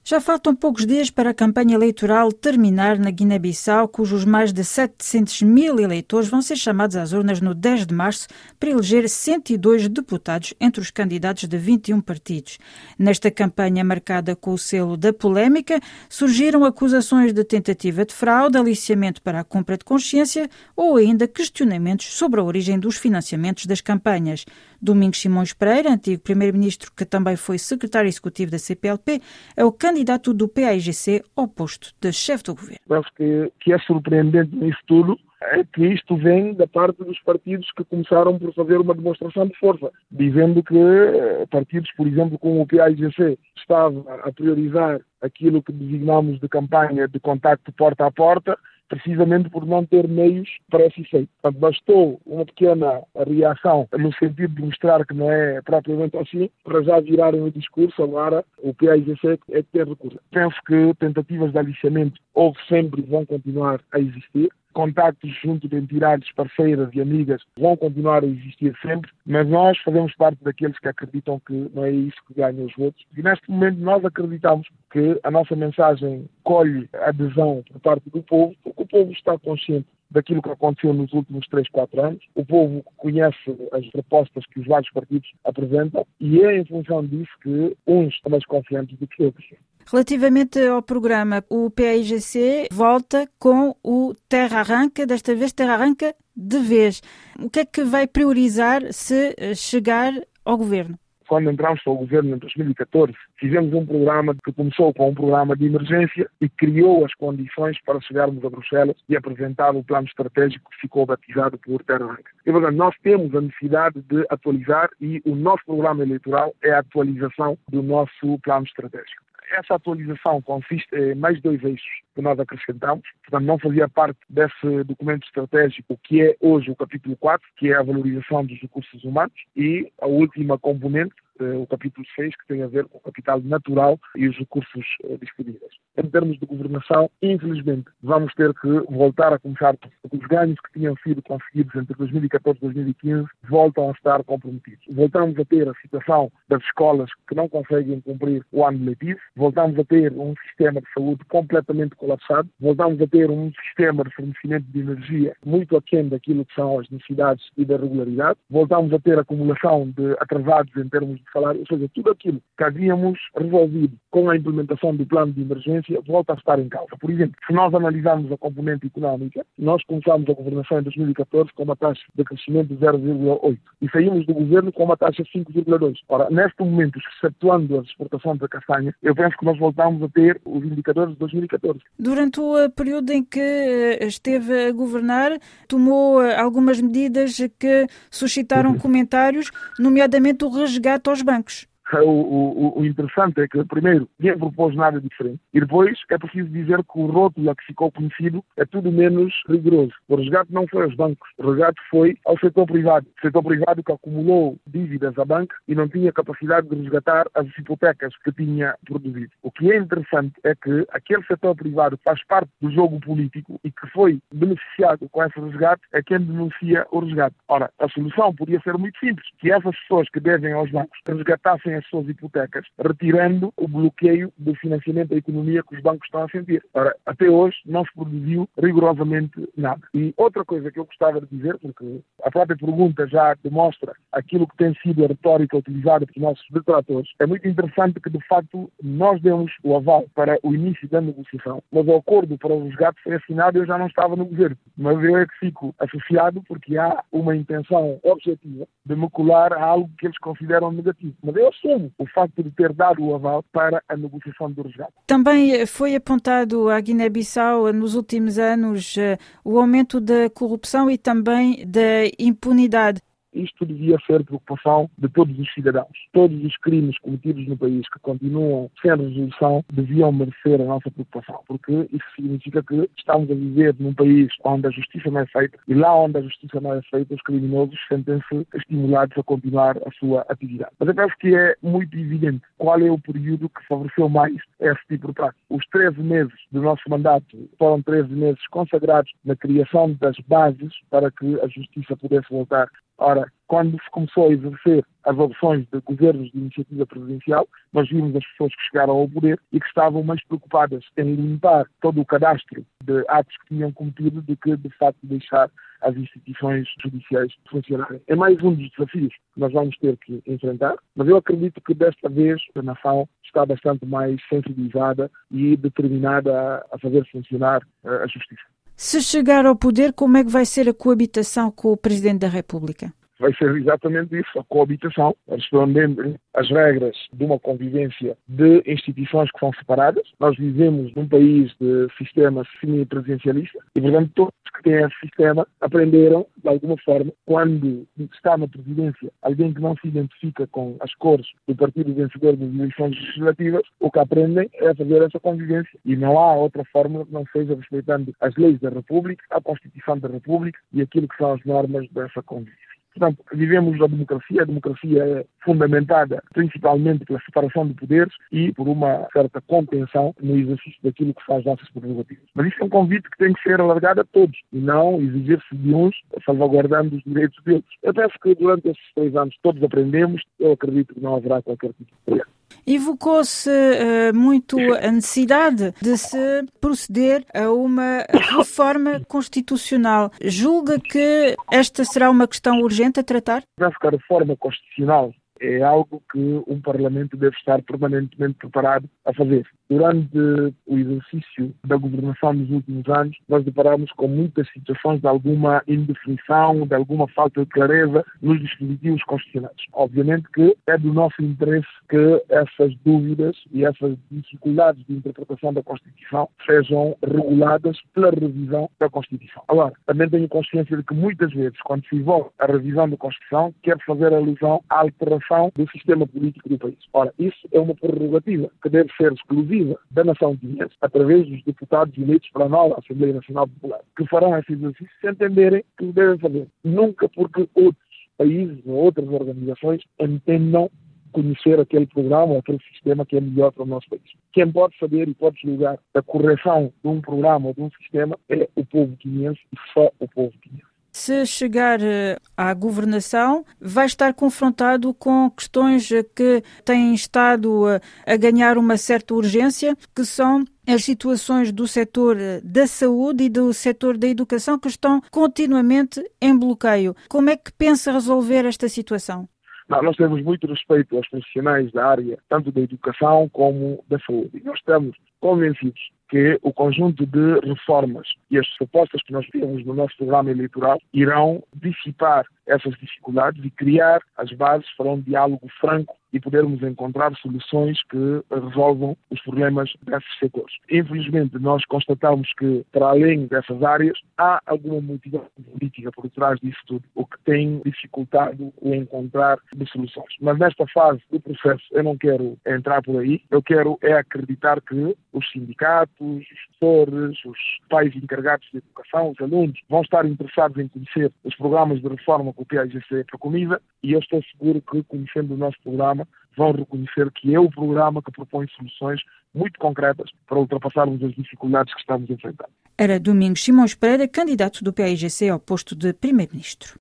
Já faltam poucos dias para a campanha eleitoral terminar na Guiné-Bissau, cujos mais de 700 mil eleitores vão ser chamados às urnas no 10 de março para eleger 102 deputados entre os candidatos de 21 partidos. Nesta campanha marcada com o selo da polémica, surgiram acusações de tentativa de fraude, aliciamento para a compra de consciência ou ainda questionamentos sobre a origem dos financiamentos das campanhas. Domingos Simões Pereira, antigo primeiro-ministro que também foi secretário executivo da CPLP, é o candidato do PAIGC ao posto de chefe do governo. Acho que é surpreendente nisso tudo é que isto vem da parte dos partidos que começaram por fazer uma demonstração de força, dizendo que partidos, por exemplo, como o PAIGC, estava a priorizar aquilo que designamos de campanha de contacto porta a porta, precisamente por não ter meios para esse efeito. Portanto, bastou uma pequena reação no sentido de mostrar que não é propriamente assim, para já virarem o discurso. Agora o PAIGC é que tem recurso. Penso que tentativas de aliciamento houve sempre e vão continuar a existir. Contactos junto de entidades parceiras e amigas vão continuar a existir sempre, mas nós fazemos parte daqueles que acreditam que não é isso que ganha os votos. E neste momento nós acreditamos que a nossa mensagem colhe adesão por parte do povo, porque o povo está consciente daquilo que aconteceu nos últimos 3, 4 anos. O povo conhece as propostas que os vários partidos apresentam e é em função disso que uns estão mais confiantes do que outros. Relativamente ao programa, o PAIGC volta com o Terra Arranca, desta vez Terra Arranca de vez. O que é que vai priorizar se chegar ao governo? Quando entramos para o governo em 2014, fizemos um programa que começou com um programa de emergência e criou as condições para chegarmos a Bruxelas e apresentar o plano estratégico que ficou batizado por Terra Arranca. E, portanto, nós temos a necessidade de atualizar e o nosso programa eleitoral é a atualização do nosso plano estratégico. Essa atualização consiste em mais 2 eixos que nós acrescentamos. Portanto, não fazia parte desse documento estratégico, o que é hoje o capítulo 4, que é a valorização dos recursos humanos, e a última componente, o capítulo 6, que tem a ver com o capital natural e os recursos disponíveis. Em termos de governação, infelizmente, vamos ter que voltar a começar, porque os ganhos que tinham sido conseguidos entre 2014 e 2015 voltam a estar comprometidos. Voltamos a ter a situação das escolas que não conseguem cumprir o ano letivo, voltamos a ter um sistema de saúde completamente colapsado, voltamos a ter um sistema de fornecimento de energia muito aquém daquilo que são as necessidades e da regularidade, voltamos a ter acumulação de atrasados em termos de salário, ou seja, tudo aquilo que havíamos resolvido com a implementação do plano de emergência volta a estar em causa. Por exemplo, se nós analisarmos a componente económica, nós começámos a governação em 2014 com uma taxa de crescimento de 0,8 e saímos do governo com uma taxa de 5,2. Ora, neste momento, excetuando as exportações da castanha, eu penso que nós voltamos a ter os indicadores de 2014. Durante o período em que esteve a governar, tomou algumas medidas que suscitaram comentários, nomeadamente o resgate aos bancos. O interessante é que, primeiro, ninguém propôs nada diferente. E depois, é preciso dizer que o rótulo a que ficou conhecido é tudo menos rigoroso. O resgate não foi aos bancos. O resgate foi ao setor privado. O setor privado que acumulou dívidas à banca e não tinha capacidade de resgatar as hipotecas que tinha produzido. O que é interessante é que aquele setor privado faz parte do jogo político e que foi beneficiado com esse resgate é quem denuncia o resgate. Ora, a solução podia ser muito simples. Que essas pessoas que devem aos bancos resgatassem as suas hipotecas, retirando o bloqueio do financiamento da economia que os bancos estão a sentir. Ora, até hoje não se produziu rigorosamente nada. E outra coisa que eu gostava de dizer, porque a própria pergunta já demonstra aquilo que tem sido a retórica utilizada pelos nossos detratores, é muito interessante que, de facto, nós demos o aval para o início da negociação, mas o acordo para o resgate foi assinado e eu já não estava no governo. Mas eu é que fico associado porque há uma intenção objetiva de me colar a algo que eles consideram negativo. Mas eu assumo o facto de ter dado o aval para a negociação do resgate. Também foi apontado à Guiné-Bissau nos últimos anos o aumento da corrupção e também da impunidade. Isto devia ser preocupação de todos os cidadãos. Todos os crimes cometidos no país que continuam sem resolução deviam merecer a nossa preocupação, porque isso significa que estamos a viver num país onde a justiça não é feita e lá onde a justiça não é feita, os criminosos sentem-se estimulados a continuar a sua atividade. Mas eu penso que é muito evidente qual é o período que favoreceu mais esse tipo de prática. Os 13 meses do nosso mandato foram 13 meses consagrados na criação das bases para que a justiça pudesse voltar Ora, quando se começou a exercer as opções de governos de iniciativa presidencial, nós vimos as pessoas que chegaram ao poder e que estavam mais preocupadas em limpar todo o cadastro de atos que tinham cometido do que, de facto, deixar as instituições judiciais funcionarem. É mais um dos desafios que nós vamos ter que enfrentar, mas eu acredito que desta vez a nação está bastante mais sensibilizada e determinada a fazer funcionar a justiça. Se chegar ao poder, como é que vai ser a coabitação com o Presidente da República? Vai ser exatamente isso, a coabitação, respondendo às regras de uma convivência de instituições que são separadas. Nós vivemos num país de sistema semipresidencialista e, portanto, todos que têm esse sistema aprenderam, de alguma forma, quando está na presidência alguém que não se identifica com as cores do partido vencedor das eleições legislativas, o que aprendem é fazer essa convivência. E não há outra forma que não seja respeitando as leis da República, a Constituição da República e aquilo que são as normas dessa convivência. Portanto, vivemos a democracia é fundamentada principalmente pela separação de poderes e por uma certa contenção no exercício daquilo que são as nossas prerrogativas. Mas isso é um convite que tem que ser alargado a todos e não exigir-se de uns salvaguardando os direitos deles. Eu penso que durante esses 3 anos todos aprendemos, eu acredito que não haverá qualquer tipo de problema. Evocou-se muito a necessidade de se proceder a uma reforma constitucional. Julga que esta será uma questão urgente a tratar? Penso que a reforma constitucional é algo que um Parlamento deve estar permanentemente preparado a fazer. Durante o exercício da governação nos últimos anos, nós deparamos com muitas situações de alguma indefinição, de alguma falta de clareza nos dispositivos constitucionais. Obviamente que é do nosso interesse que essas dúvidas e essas dificuldades de interpretação da Constituição sejam reguladas pela revisão da Constituição. Agora, também tenho consciência de que muitas vezes, quando se envolve a revisão da Constituição, quer fazer alusão à alteração do sistema político do país. Ora, isso é uma prerrogativa que deve ser exclusiva da nação guineense, através dos deputados eleitos para a nova Assembleia Nacional Popular, que farão esse exercício se entenderem que o devem fazer. Nunca porque outros países ou outras organizações entendam conhecer aquele programa ou aquele sistema que é melhor para o nosso país. Quem pode saber e pode julgar a correção de um programa ou de um sistema é o povo guineense e só o povo guineense. Se chegar à governação, vai estar confrontado com questões que têm estado a ganhar uma certa urgência, que são as situações do setor da saúde e do setor da educação que estão continuamente em bloqueio. Como é que pensa resolver esta situação? Nós temos muito respeito aos profissionais da área, tanto da educação como da saúde. E nós estamos convencidos que o conjunto de reformas e as propostas que nós temos no nosso programa eleitoral irão dissipar essas dificuldades e criar as bases para um diálogo franco e podermos encontrar soluções que resolvam os problemas desses setores. Infelizmente, nós constatamos que, para além dessas áreas, há alguma motivação política por trás disso tudo, o que tem dificultado o encontrar de soluções. Mas nesta fase do processo, eu não quero entrar por aí, eu quero acreditar que os sindicatos, os professores, os pais encarregados de educação, os alunos, vão estar interessados em conhecer os programas de reforma que o PAIGC preconiza e eu estou seguro que, conhecendo o nosso programa, vão reconhecer que é o programa que propõe soluções muito concretas para ultrapassarmos as dificuldades que estamos a enfrentar. Era Domingos Simões Pereira, candidato do PAIGC ao posto de Primeiro-Ministro.